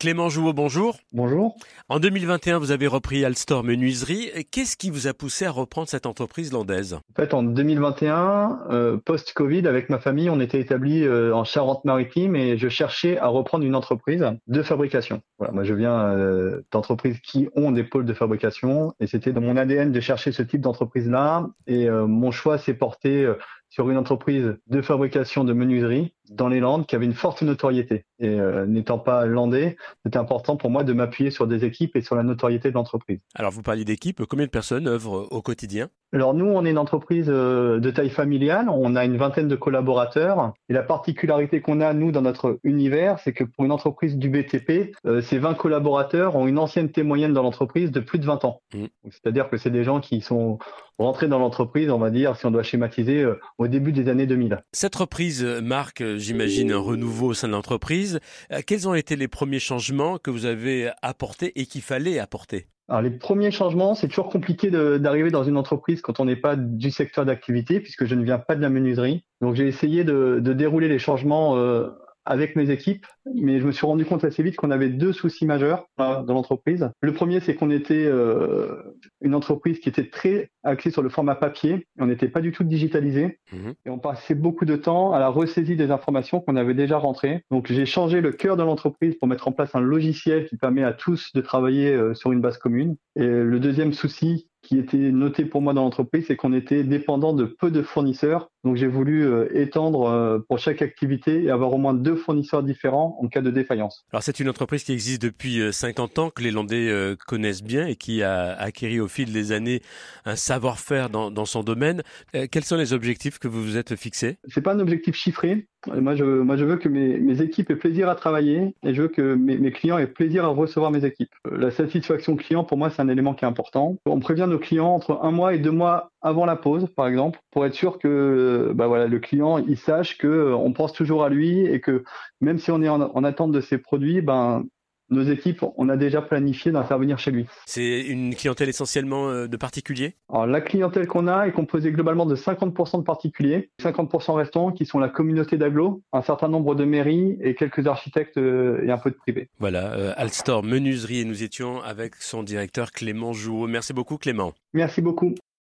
Clément Jouot, bonjour. Bonjour. En 2021, vous avez repris Alstor Menuiserie. Qu'est-ce qui vous a poussé à reprendre cette entreprise landaise? En fait, en 2021, post-Covid, avec ma famille, on était établis en Charente-Maritime et je cherchais à reprendre une entreprise de fabrication. Voilà, moi, je viens d'entreprises qui ont des pôles de fabrication et c'était dans mon ADN de chercher ce type d'entreprise-là. Et mon choix s'est porté sur une entreprise de fabrication de menuiserie dans les Landes qui avait une forte notoriété. Et n'étant pas landais, c'était important pour moi de m'appuyer sur des équipes et sur la notoriété de l'entreprise. Alors, vous parliez d'équipe. Combien de personnes œuvrent au quotidien? Alors nous, on est une entreprise de taille familiale, on a une vingtaine de collaborateurs et la particularité qu'on a, nous, dans notre univers, c'est que pour une entreprise du BTP, ces 20 collaborateurs ont une ancienneté moyenne dans l'entreprise de plus de 20 ans. Mmh. C'est-à-dire que c'est des gens qui sont rentrés dans l'entreprise, on va dire, si on doit schématiser, au début des années 2000. Cette reprise marque, j'imagine, un renouveau au sein de l'entreprise. Quels ont été les premiers changements que vous avez apportés et qu'il fallait apporter? Alors les premiers changements, c'est toujours compliqué d'arriver dans une entreprise quand on n'est pas du secteur d'activité, puisque je ne viens pas de la menuiserie. Donc j'ai essayé de dérouler les changements avec mes équipes, mais je me suis rendu compte assez vite qu'on avait deux soucis majeurs dans l'entreprise. Le premier, c'est qu'on était une entreprise qui était très axée sur le format papier. On n'était pas du tout digitalisé et on passait beaucoup de temps à la ressaisie des informations qu'on avait déjà rentrées. Donc j'ai changé le cœur de l'entreprise pour mettre en place un logiciel qui permet à tous de travailler sur une base commune. Et le deuxième souci qui était noté pour moi dans l'entreprise, c'est qu'on était dépendant de peu de fournisseurs. Donc j'ai voulu étendre pour chaque activité et avoir au moins 2 fournisseurs différents en cas de défaillance. Alors, c'est une entreprise qui existe depuis 50 ans, que les Landais connaissent bien et qui a acquis au fil des années un savoir-faire dans son domaine. Quels sont les objectifs que vous vous êtes fixés? C'est pas un objectif chiffré. Moi, je veux que mes équipes aient plaisir à travailler et je veux que mes clients aient plaisir à recevoir mes équipes. La satisfaction client, pour moi, c'est un élément qui est important. On prévient nos clients entre 1 mois et 2 mois avant la pause, par exemple, pour être sûr que le client il sache que on pense toujours à lui et que même si on est en attente de ses produits, nos équipes, on a déjà planifié d'intervenir chez lui. C'est une clientèle essentiellement de particuliers? Alors, la clientèle qu'on a est composée globalement de 50% de particuliers, 50% restants qui sont la communauté d'agglo, un certain nombre de mairies et quelques architectes et un peu de privés. Voilà, Alstor Menuiserie et nous étions avec son directeur Clément Jouot. Merci beaucoup Clément. Merci beaucoup.